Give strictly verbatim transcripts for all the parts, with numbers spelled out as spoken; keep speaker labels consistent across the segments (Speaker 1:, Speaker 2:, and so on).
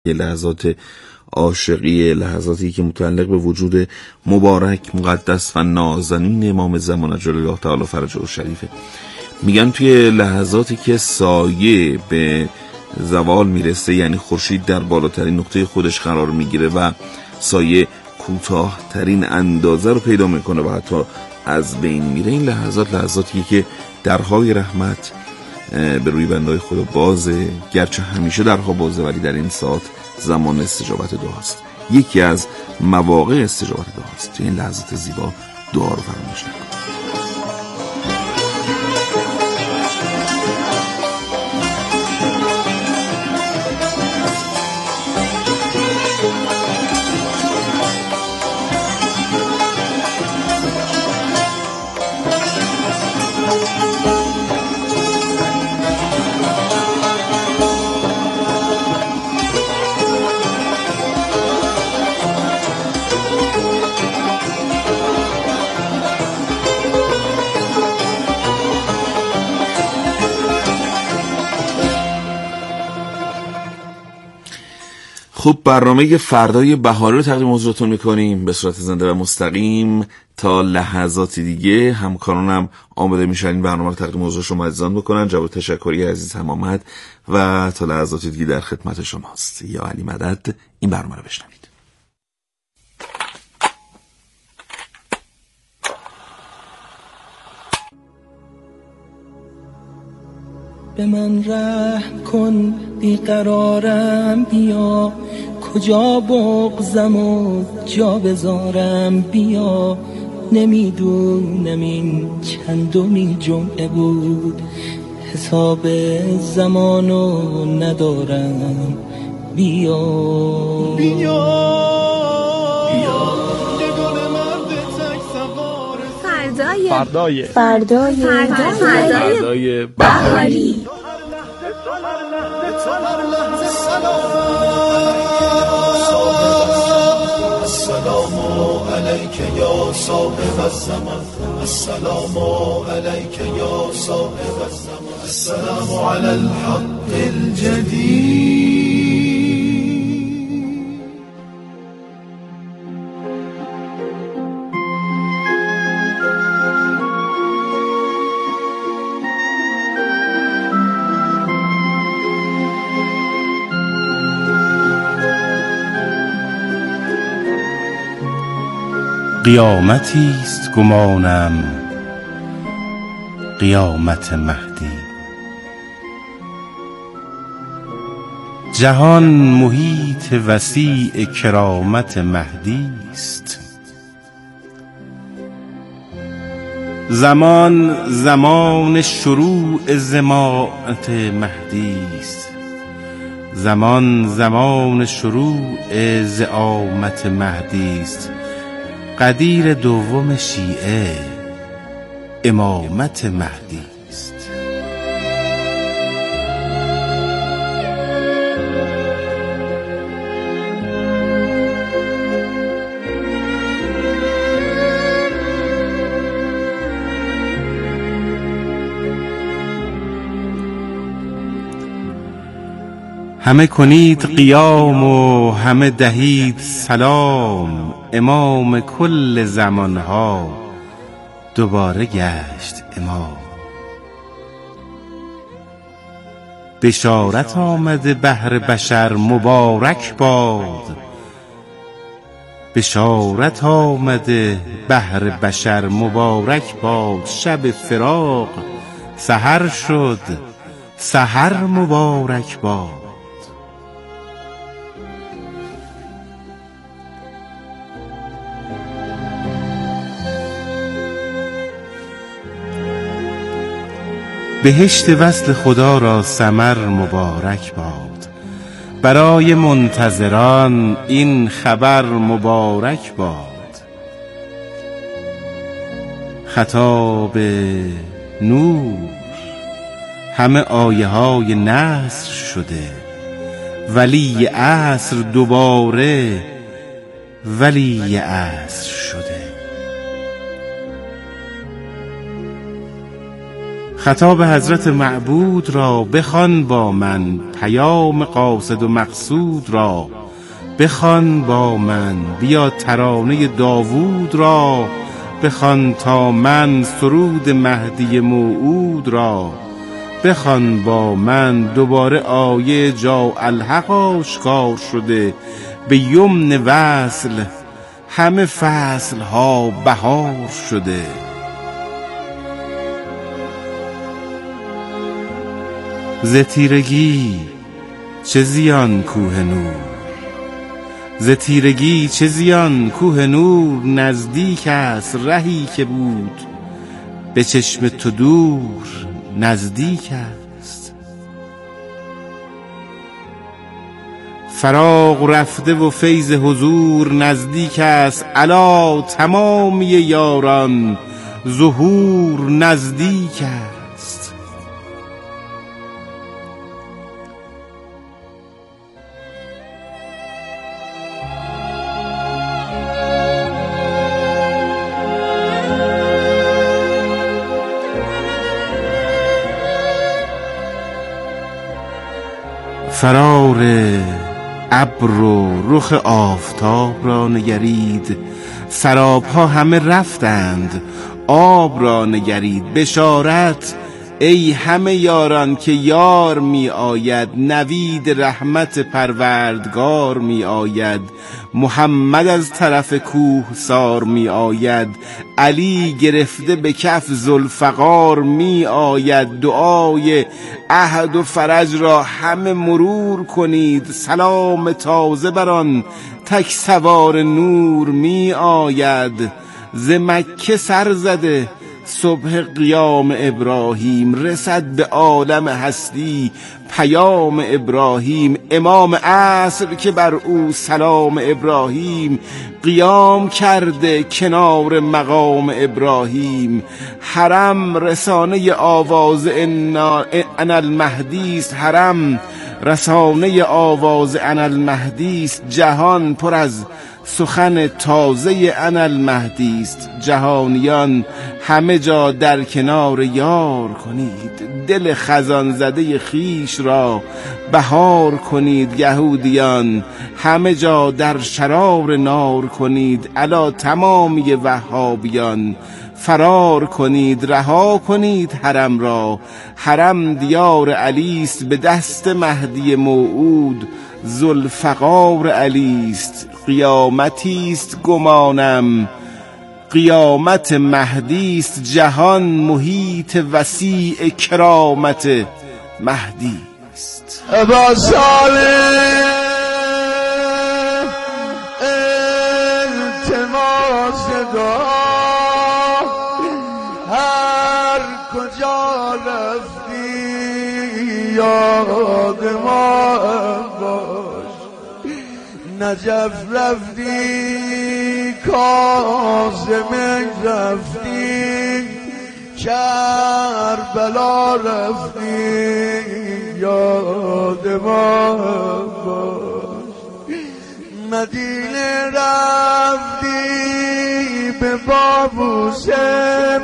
Speaker 1: لحظات عاشقی، لحظاتی که متعلق به وجود مبارک، مقدس و نازنین امام زمان عجل الله تعالی فرجه الشریفه. میگن توی لحظاتی که سایه به زوال میرسه، یعنی خورشید در بالاترین نقطه خودش قرار میگیره و سایه کوتاه‌ترین اندازه رو پیدا میکنه و حتی از بین میره، این لحظات لحظاتی که درهای رحمت به روی بندهای خدا بازه، گرچه همیشه درها بازه ولی در این ساعت زمان استجابت دعاست. یکی از مواقع استجابت دعاست. توی این لحظات زیبا دعا رو فراموش نکنید. خب برنامه فردای بهاری رو تقدیم حضورتون میکنیم به صورت زنده و مستقیم. تا لحظات دیگه همکارانم آماده میشن این برنامه رو تقدیم حضور شما عزیزان بکنن. جواب تشکری عزیز هم آمد و تا لحظات دیگه در خدمت شماست. یا علی مدد. این برنامه رو بشنوید.
Speaker 2: به من رحم کن بیقرارم، بیا کجا بغضم و جا بذارم، بیا نمیدونم این چندمی جمعه بود، حساب زمانو ندارم، بیا بیا بیا
Speaker 3: فردای
Speaker 4: فردای
Speaker 3: فردای
Speaker 4: فردای بهاری.
Speaker 5: السلام علیک یا صاحب الزمان، السلام علیک یا صاحب الزمان، السلام علی الحق الجدید.
Speaker 6: قیامتی است گمانم، قیامت مهدی. جهان محیط وسیع کرامت مهدی است. زمان زمان شروع زمانت مهدی است. زمان زمان شروع زعامت مهدی است. قدیر دوم شیعه امامت مهدی است. همه کنید قیام و همه دهید سلام، امام کل زمانها دوباره گشت امام. بشارت آمده بهر بشر مبارک باد، بشارت آمده بهر بشر مبارک باد. شب فراق سحر شد، سحر مبارک باد. بهشت وصل خدا را ثمر مبارک باد. برای منتظران این خبر مبارک باد. خطاب نور همه آیه های نصر شده، ولی عصر دوباره ولی عصر شده. خطاب حضرت معبود را بخوان با من پیام قاصد و مقصود را. بخوان با من بیا ترانه داوود را، بخوان تا من سرود مهدی موعود را. بخوان با من دوباره آیه جا الحق آشکار شده، به یمن وصل همه فصل ها بهار شده. ز تیرگی چه زیان کوه نور، ز تیرگی چه زیان کوه نور، نزدیک است رهی که بود به چشم تو دور نزدیک است. فراق رفته و فیض حضور نزدیک است، الا تمامی یاران ظهور نزدیک است. فرار ابر و رخ آفتاب را نگرید، سرابها همه رفتند آب را نگرید. بشارت ای همه یاران که یار می آید، نوید رحمت پروردگار می آید. محمد از طرف کوه سار می آید، علی گرفته به کف ذوالفقار می آید. دعای عهد و فرج را همه مرور کنید، سلام تازه بران تک سوار نور می آید. ز مکه سر زده صبح قیام ابراهیم، رسد به عالم هستی پیام ابراهیم. امام عصر که بر او سلام ابراهیم، قیام کرده کنار مقام ابراهیم. حرم رسانه آواز انا المهدی است، حرم رسانه آواز انا المهدی است. جهان پر از سخن تازه انا المهدی است. جهانیان همه جا در کنار یار کنید، دل خزان زده خیش را بهار کنید. یهودیان همه جا در شرار نار کنید، الا تمامی وهابیان فرار کنید. رها کنید حرم را، حرم دیار علی است، به دست مهدی موعود ذوالفقار علی است. قیامتی است گمانم قیامت مهدی است، جهان محیط وسیع کرامت مهدی است.
Speaker 5: ابا صالح التماس دعا، هر کجا رفتی یاد ما باش. نجف رفتی کاظم رفتی، کربلا رفتی یاد ما باش. مدینه رفتی به بابوسم،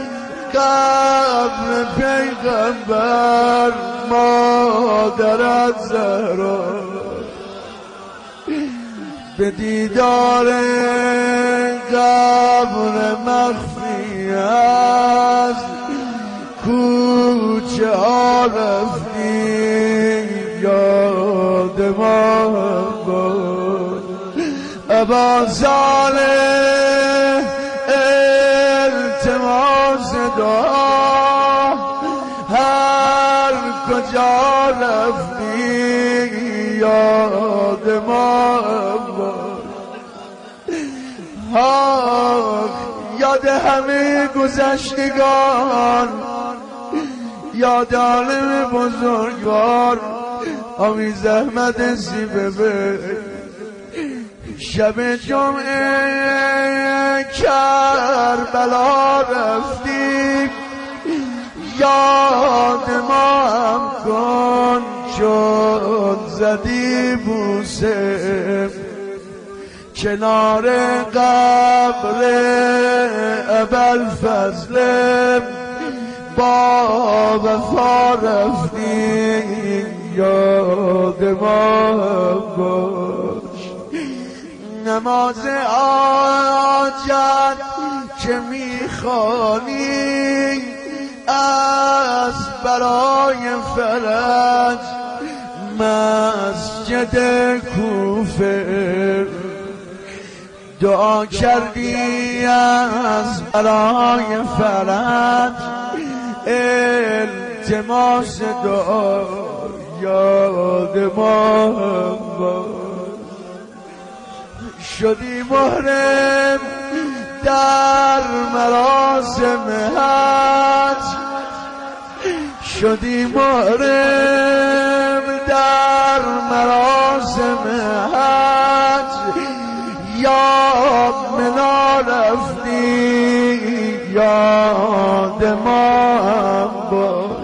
Speaker 5: قبر پیغمبر مادرت زهرا. به دیدار قبر مخفی از کوچه ها رفتی یاد ما باش. ابا صالح التماس دعا، هر کجا رفتی یاد ما باش. یاد همه گذشتگان، یاد عالم بزرگوار. آمی زحمت سیبه شب جمعه کربلا رفتی، یاد ما هم کن چون زدی بوسه کنار قبر ابوالفضل. با وفا رفتی یاد ما باش. نماز حاجت که میخوانی از برای فرج مسجد کوفه دعا کردی از برای فرج التماس دعا یاد ما باش. شدی محرم در مراسم حج شدی محرم در مراسم حج یا منا رفتی یاد ما باش.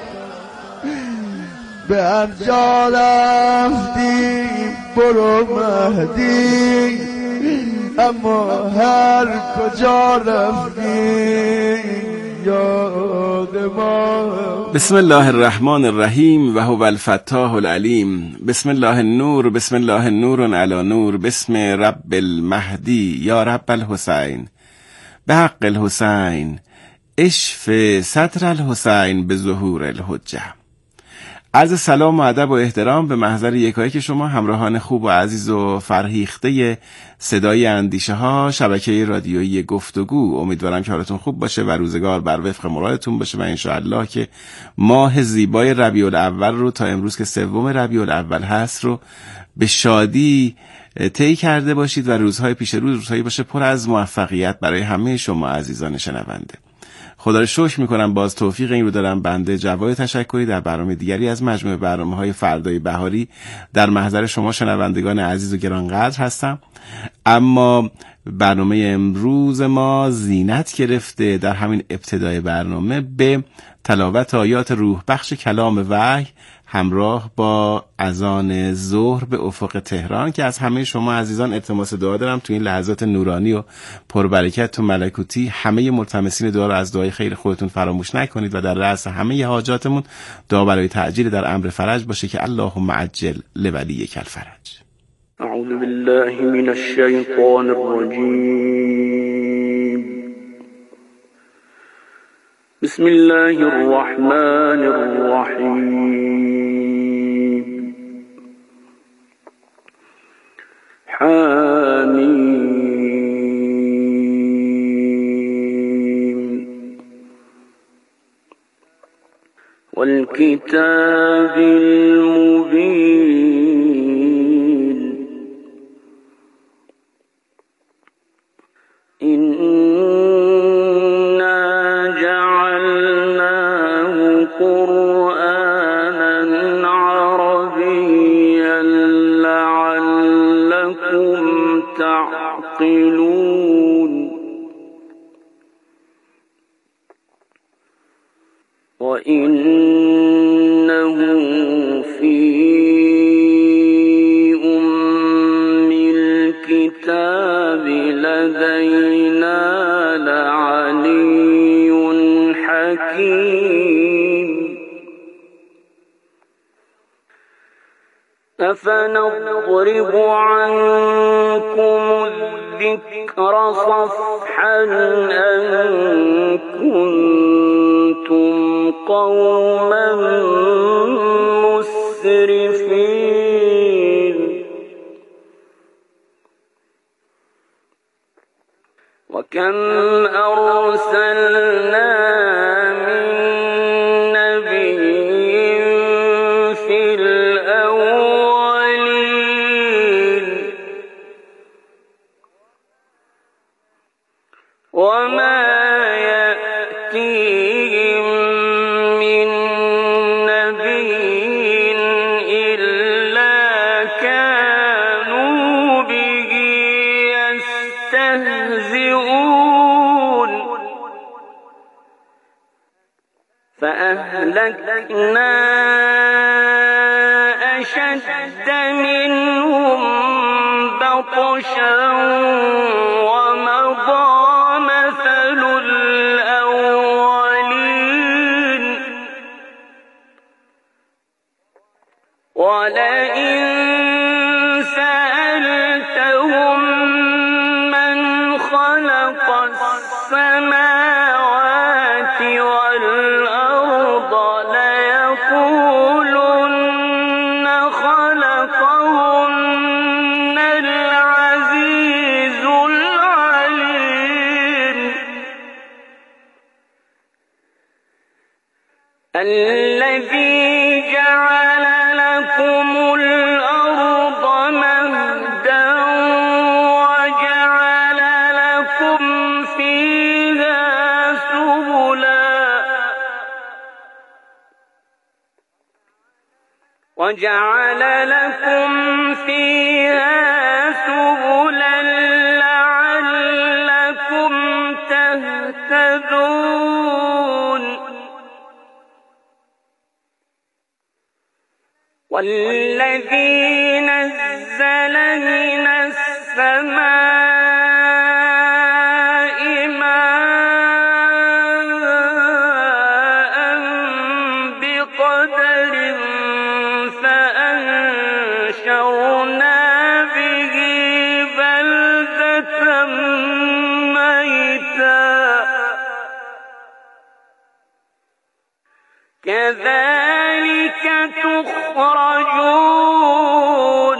Speaker 5: به هر جا رفتی برو مهدی اما هر کجا رفتی یاد ما.
Speaker 6: بسم الله الرحمن الرحیم و هو الفتاح العلیم. بسم الله النور بسم الله نور علی نور بسم رب المهدی یا رب الحسین به حق الحسین اشف صدر الحسین به ظهور الحجه. عرض سلام و ادب و احترام به محضر یکایک شما همراهان خوب و عزیز و فرهیخته صدای اندیشه ها شبکه رادیویی گفتگو. امیدوارم که حالتون خوب باشه و روزگار بر وفق مرادتون باشه و انشاءالله که ماه زیبای ربیع الاول رو تا امروز که سوم ربیع الاول هست رو به شادی طی کرده باشید و روزهای پیش روز روزهایی باشه پر از موفقیت برای همه شما عزیزان شنونده. خدا رو شکر میکنم باز توفیق این رو دارم. بنده جواد تشکری در برنامه دیگری از مجموعه برنامه‌های فردای بهاری در محضر شما شنوندگان عزیز و گرانقدر هستم. اما برنامه امروز ما زینت گرفته در همین ابتدای برنامه به تلاوت آیات روح بخش کلام وحی همراه با اذان ظهر به افق تهران که از همه شما عزیزان التماس دعا دارم تو این لحظات نورانی و پربرکت و ملکوتی همه ملتمسین دعا رو از دعای خیر خودتون فراموش نکنید و در رأس همه حاجاتمون دعا برای تعجیل در امر فرج باشه که اللهم عجل لولیک الفرج.
Speaker 7: اعوذ بالله من الشیطان الرجیم. بسم الله الرحمن الرحیم. حمیم والکتاب المبین. قرآنا عربيا لعلكم تعقلون. وإنه في أم الكتاب لدينا لعلي حكيم. أفنضرب عنكم الذكر صفحا أن كنتم قوما مسرفين. وكم أرسلنا من نبي في الأولين وما يأتيهم من نبي إلا كانوا به يستهزئون. فأهلكنا أشد منهم بطشا ومضى مثل الأولين. والذي جعل لكم الأرض مهدا وجعل لكم فيها سبلا وجعل لكم فيها سبلا لعلكم تهتدون والذي نزل من السماء ماء بقدر فأنشرنا به بلدة ميتا كذلك تخرجون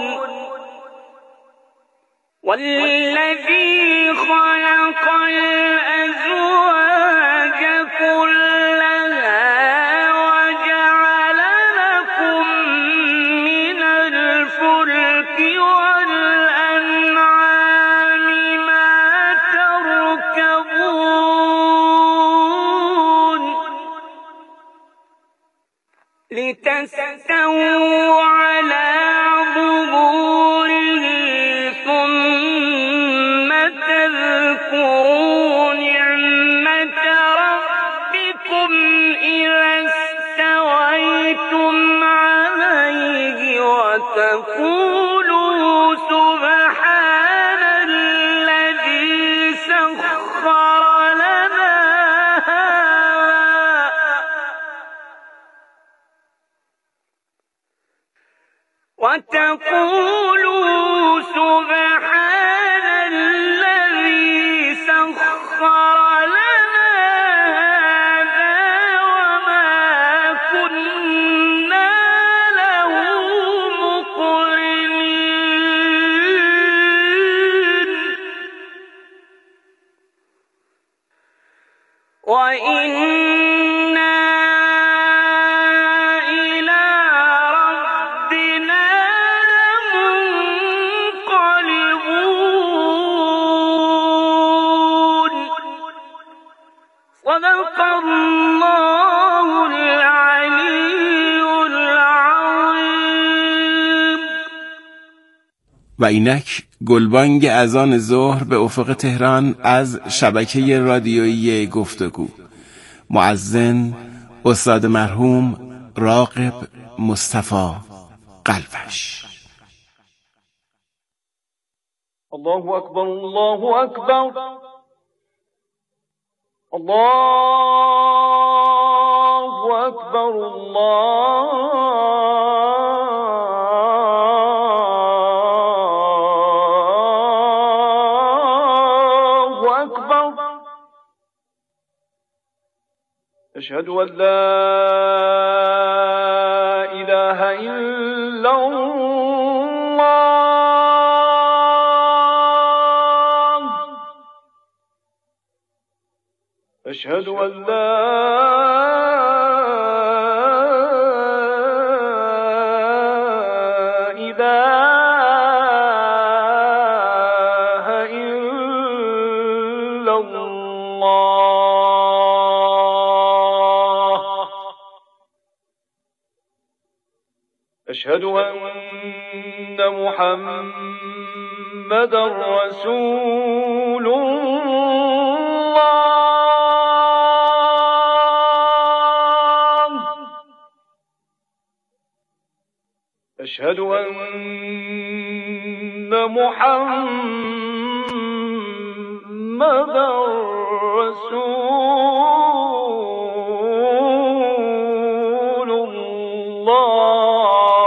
Speaker 7: والذي خلق الأزواج كلها وجعل لكم من الفلك والأنعام ما تركبون لتستووا على ظهوره ثم تذكروا نعمة ربكم إذا استويتم عليه وتقولوا سبحان الذي سخر لنا وتقولوا سبحان الذي سخر لنا هذا وما كنا له مقرنين وإنا إلى ربنا لمنقلبون صدق الله العلي العظيم.
Speaker 6: و اینک گلبانگ اذان ظهر به افق تهران از شبکه رادیویی گفتگو. مؤذن استاد مرحوم راغب مصطفی قلوش.
Speaker 7: الله أكبر الله أكبر الله أكبر الله أكبر أشهد أن لا إله إلا الله أشهد أن لا إله إلا الله أشهد أن محمدا رسول الله أشهد أن محمدا رسول الله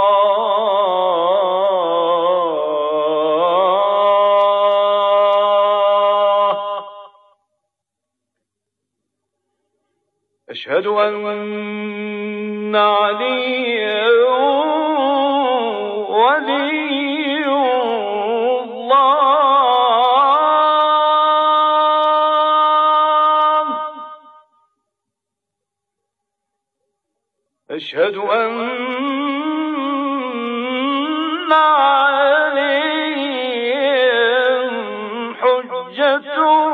Speaker 7: أشهد أن عليا ولي الله أشهد أن عليهم حجة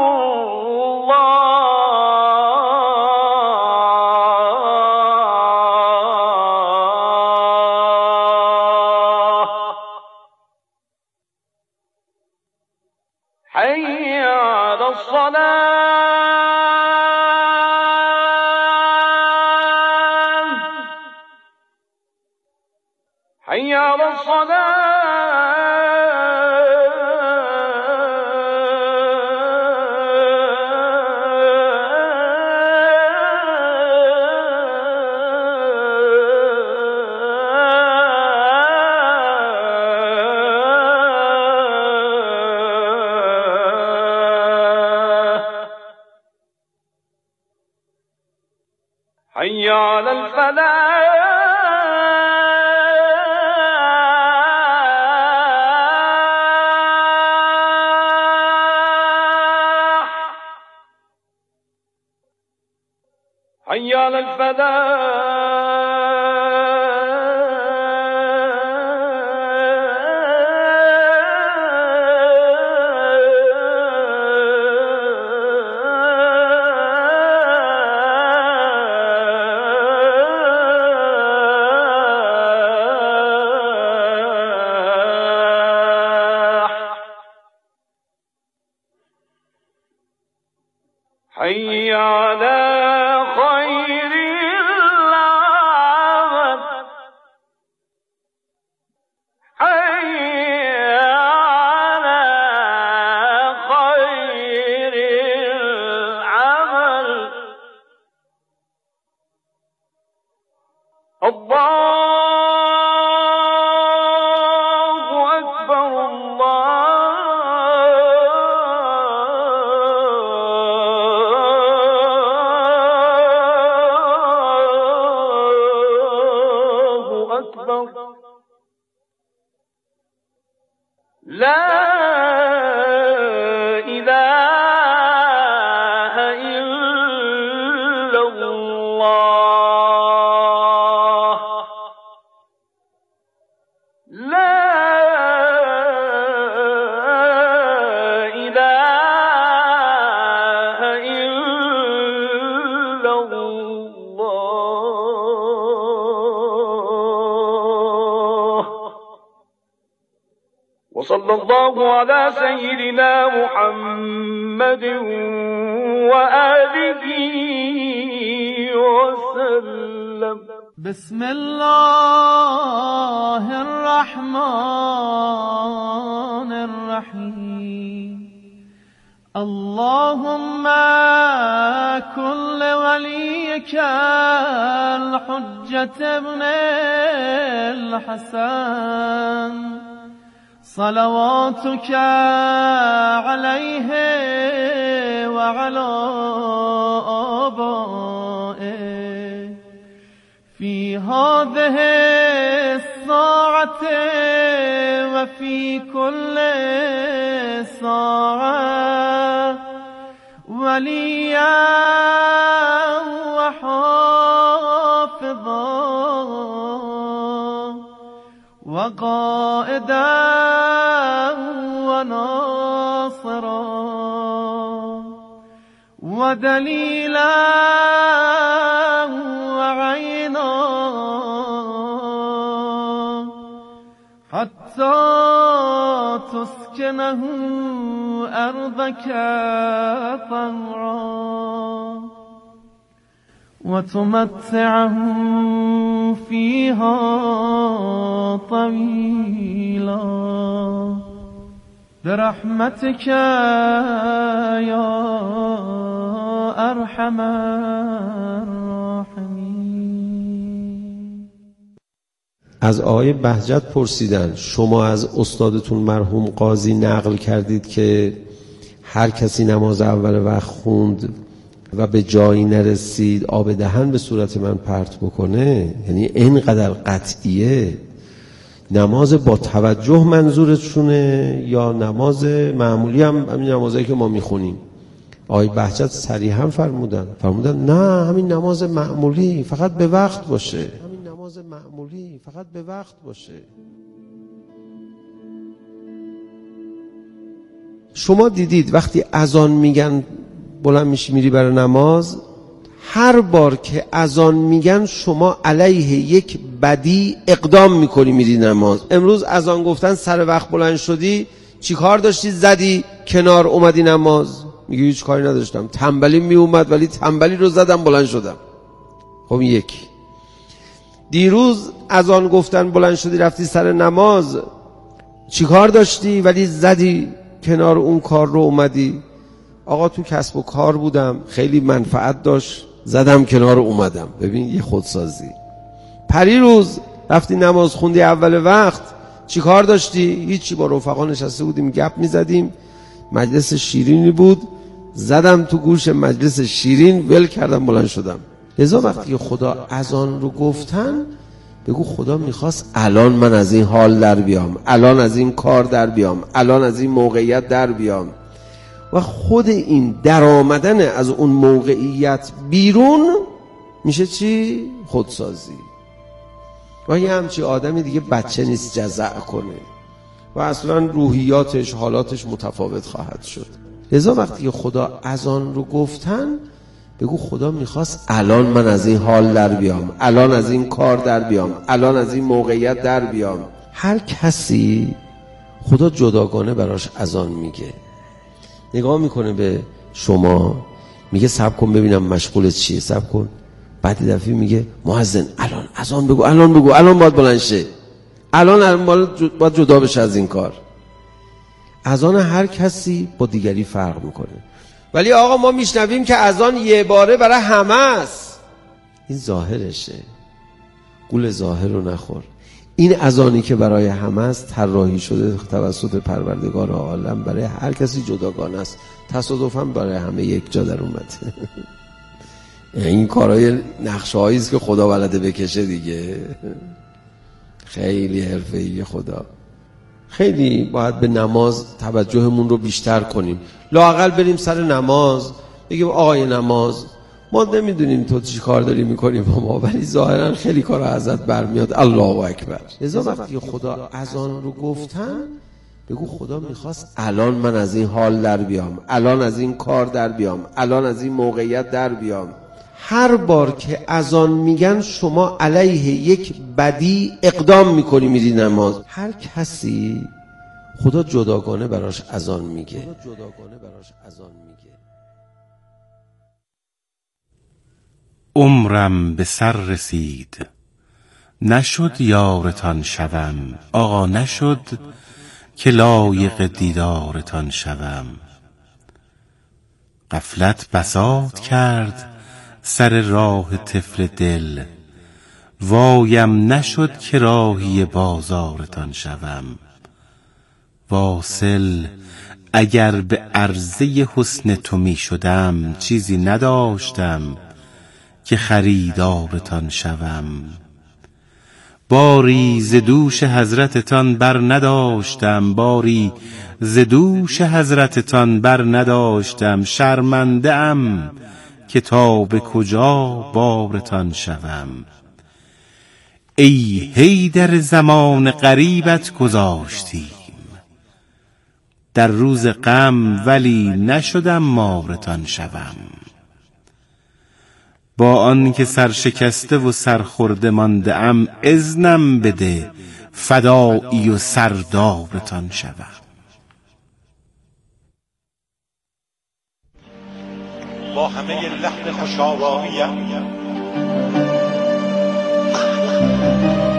Speaker 7: الله حي على الصلاة حي على الصلاة حي على الفلاح حي على الفلاح حي على خير العمل حي على خير العمل الله أكبر الله أكبر لا إله إلا الله لا إله إلا الله وصلى الله على سيدنا محمد وآله وسلم
Speaker 2: بسم الله الرحمن الرحيم اللهم كن لوليك الحجة ابن الحسن صلواتك عليه وعلى آبائه في هذه الساعة وفي كل ساعة وليا وحافظا وقائدا وناصرا ودليلا وعينا حتى تسكنه أرضك طوعا وتمتعه فيها طويلا برحمتك يا أرحم الراحمين.
Speaker 8: از آقای بهجت پرسیدن شما از استادتون مرحوم قاضی نقل کردید که هر کسی نماز اول وقت خوند و به جایی نرسید آب دهن به صورت من پرت بکنه، یعنی اینقدر قطعیه. نماز با توجه منظورتونه یا نماز معمولی هم همین نمازایی که ما میخونیم؟ آقای بهجت صریحا فرمودن فرمودن نه، همین نماز معمولی فقط به وقت باشه. نماز معمولی، فقط به وقت باشه. شما دیدید وقتی اذان میگن بلند میشی میری برای نماز، هر بار که اذان میگن شما علیه یک بدی اقدام میکنی میری نماز. امروز اذان گفتن سر وقت بلند شدی، چی کار داشتی؟ زدی کنار اومدی نماز. میگه هیچ کاری نداشتم، تنبلی میومد ولی تنبلی رو زدم بلند شدم. خب یک. دیروز اذان گفتن بلند شدی رفتی سر نماز، چی کار داشتی؟ ولی زدی کنار اون کار رو اومدی. آقا تو کسب و کار بودم، خیلی منفعت داشت، زدم کنار اومدم. ببین یه خودسازی. پریروز رفتی نماز خوندی اول وقت، چی کار داشتی؟ هیچی، با رفقا نشسته بودیم گپ میزدیم، مجلس شیرینی بود، زدم تو گوش مجلس شیرین، ول کردم بلند شدم. لذا وقتی خدا اذان رو گفتن بگو خدا میخواست الان من از این حال در بیام، الان از این کار در بیام، الان از این موقعیت در بیام. و خود این در آمدن از اون موقعیت بیرون میشه چی؟ خودسازی. و یه همچی آدمی دیگه بچه نیست جزع کنه و اصلا روحیاتش حالاتش متفاوت خواهد شد. لذا وقتی خدا اذان رو گفتن بگو خدا میخواست الان من از این حال در بیام، الان از این کار در بیام، الان از این موقعیت در بیام. هر کسی خدا جداگانه براش اذان میگه. نگاه میکنه به شما میگه صبر کن ببینم مشغولت چیه، صبر کن. بعد دفعه میگه مؤذن الان اذان بگو، الان بگو، الان باید بلند شه، الان باید جدا بشه از این کار. اذان هر کسی با دیگری فرق میکنه. ولی آقا ما میشنویم که اذان یه باره برای همه است. این ظاهرشه، گول ظاهر رو نخور. این اذانی که برای همه است طراحی شده توسط پروردگار عالم، برای هر کسی جداگانه است، تصادفاً برای همه یک جا در اومده. این کارهای نقشه‌هایی است که خدا بلده بکشه دیگه. خیلی حرفه‌ای خدا. خیلی باید به نماز توجهمون رو بیشتر کنیم. لااقل بریم سر نماز بگیم آقای نماز ما نمیدونیم تو چی کار داری میکنی با ما، ولی ظاهرا خیلی کار ازت برمیاد، الله اکبر. لذا وقتی خدا اذان رو گفتن بگو خدا میخواست الان من از این حال در بیام، الان از این کار در بیام، الان از این موقعیت در بیام. هر بار که اذان میگن شما علیه یک بدی اقدام میکنی میری نماز. هر کسی خدا جداگانه براش اذان میگه. خدا جداگانه براش اذان میگه.
Speaker 6: عمرم به سر رسید نشد یارتان شوم، آقا نشد که لایق دیدارتان شوم. غفلت بساط کرد سر راه طفل دل، وایم نشد که راهی بازارتان شوم. واصل اگر به عرضه حسن تو می شدم، چیزی نداشتم که خریدارتان شوم. باری ز دوش حضرتتان بر نداشتم، باری ز دوش حضرتتان بر نداشتم. شرمنده ام که تا به کجا بارتان شوم. ای حیدر زمان غریبت گذاشتیم، در روز غم ولی نشدم مارتان شوم. با آن که سرشکسته و سرخورده مانده ام، اذنم بده فدایی و سردارتان شوم.
Speaker 9: با همه لحن خوش‌آواییم